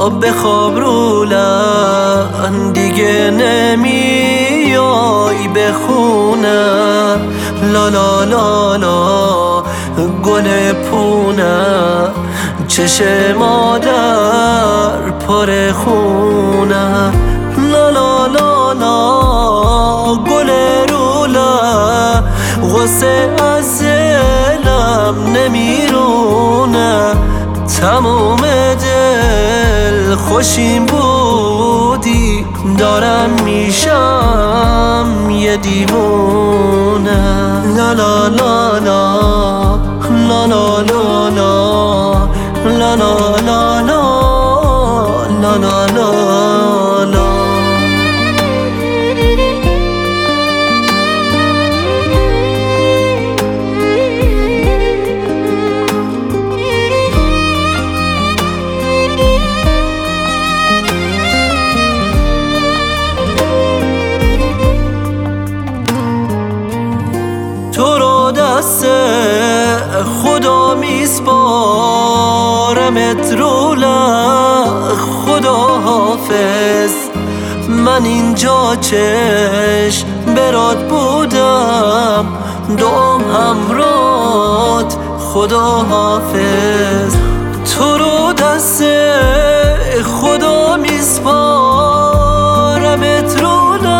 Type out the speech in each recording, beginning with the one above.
بخواب رو لحن دیگه نمیای بخونم. لا لا لا لا گل پونم، چشم مادر پر خونم. لا لا لا لا گل روله، غصه از دلم نمیرونه. تموم دل خوشیم بودی، دارم میشم یه دیوونه. لا لا لا لا لا لا لا لا لا لا لا لا لا لا لا. تو رو دست خدا میسپارمت رو خدا حافظ. من اینجا چشم برات بودم، دعام همرات خدا حافظ. تو رو دست خدا میسپارمت رو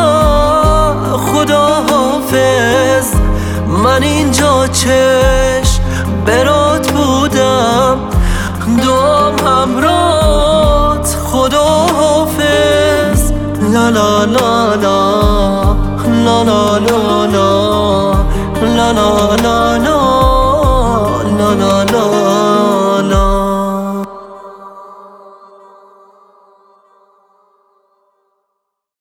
خدا حافظ. من اینجا چشم برات بودم، دعام همرات خدا حافظ. لا لا لا لا لا لا لا لا لا لا لا